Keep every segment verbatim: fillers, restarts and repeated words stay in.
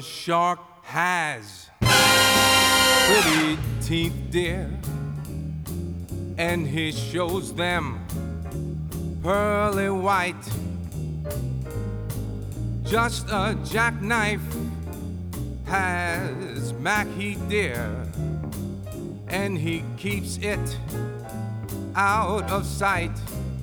shark has pretty teeth, dear, and he shows them pearly white. Just a jackknife has Mackie, dear, and he keeps it out of sight.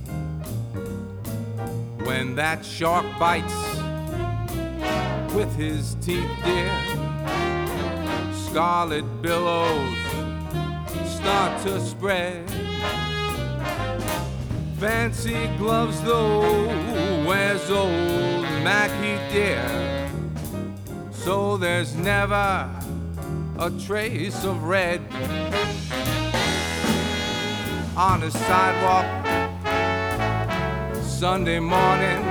When that shark bites with his teeth, dear, scarlet billows start to spread. Fancy gloves though wears old Mackie, dear, so there's never a trace of red. On the sidewalk Sunday morning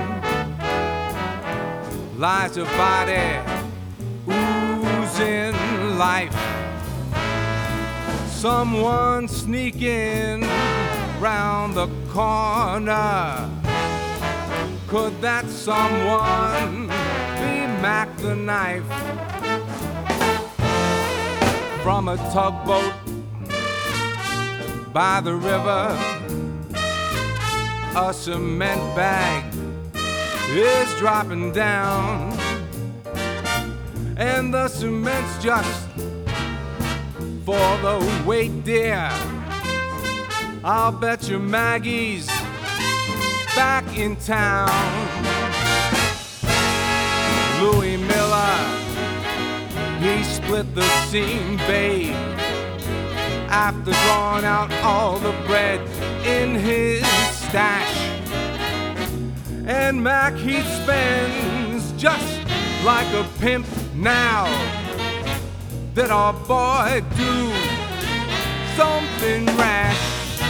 lies a body oozing life. Someone sneaking round the corner. Could that someone be Mac the Knife? From a tugboat by the river, a cement bag is dropping down, and the cement's just for the weight, dear. I'll bet you Maggie's back in town. Louis Miller, he split the seam, babe, after drawing out all the bread in his stash. And Mac, he spends just like a pimp now. Did our boy do something rash?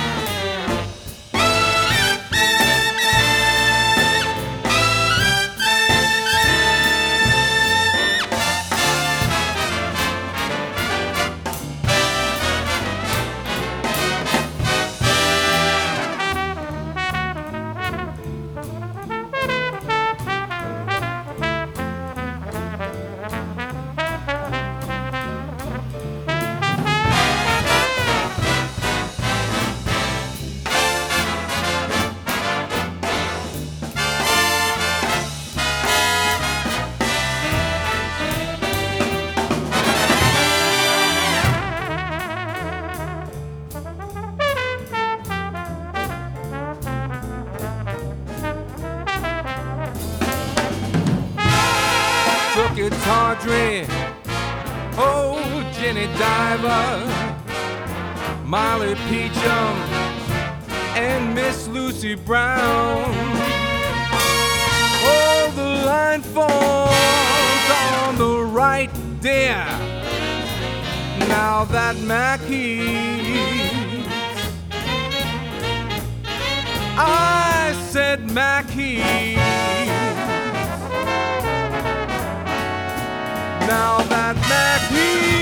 Took Tawdry, oh Jenny Diver, Molly Peachum, and Miss Lucy Brown. Oh, the line forms on the right, dear. Now that Mackie, I said Mackie. Now that Mackie